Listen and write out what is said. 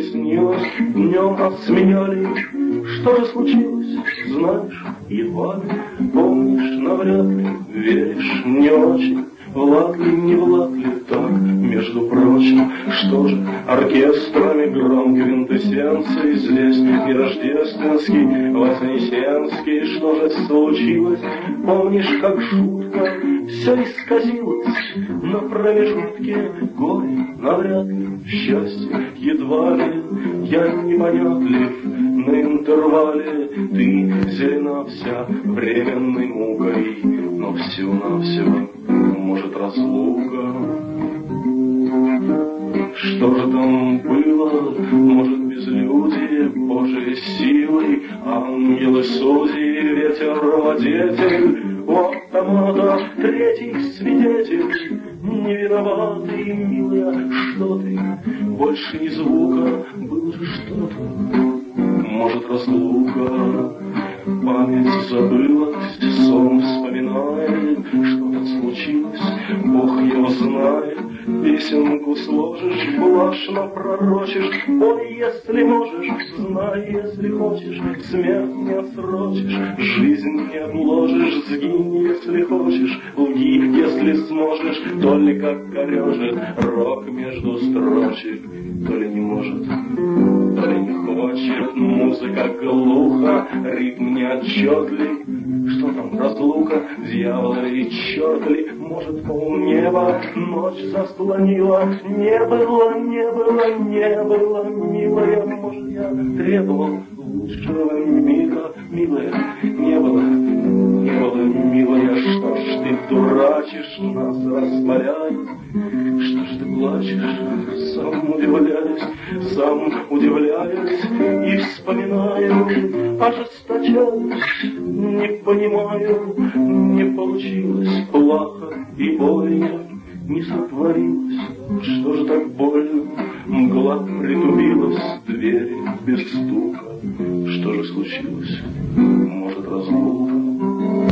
снилось, днем осмеяли. Что же случилось, знаешь, едва ли помнишь, навряд ли веришь, не очень. Влад ли, не влад ли, так, между прочим, что же оркестрами гром квинтэссенции здесь не рождественский, вознесенский, что же случилось? Помнишь, как шутка все исказилось на промежутке горе, навряд ли, счастье, едва ли, я непонятлив, на интервале ты зелена вся временной мукой, но всего-навсего может разлука. Что же там было? Может, безлюдие, Божьей силой, ангелы судьи, ветер водитель, у автомата третий свидетель, не виноватый, милая, что ты, больше ни звука, было же что-то, может, разлука. Память забылась, сон вспоминает, что-то случилось, Бог его знает. Песенку сложишь, влажно пророчишь, пой, если можешь, знай, если хочешь, смерть не отсрочишь, жизнь не отложишь, сгинь, если хочешь, лги, если сможешь, то ли как корежит рок между строчек, то ли не может, то ли не хочет, музыка глуха, ритм неотчетлив. Что там, разлука, дьявола и черт ли, может, полнеба ночь заслонила, не было, милая, может, я требовал лучшего мира, милая, не было, милая, что ж ты дурачишь, нас распаляет, что ж ты плачешь, сам удивляюсь и вспоминаю, ожесточаюсь, не понимаю, не получилось, плохо и больно, не сотворилось, что же так больно, мгла притупилась, двери без стука, что же случилось, может, разлука.